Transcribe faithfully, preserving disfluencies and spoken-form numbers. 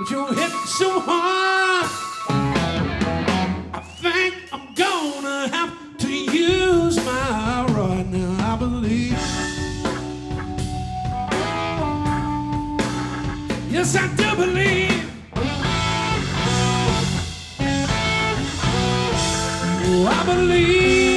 but you hit so hard. I think I'm gonna have to use my rod now. I believe. Yes, I do believe. Oh, I believe.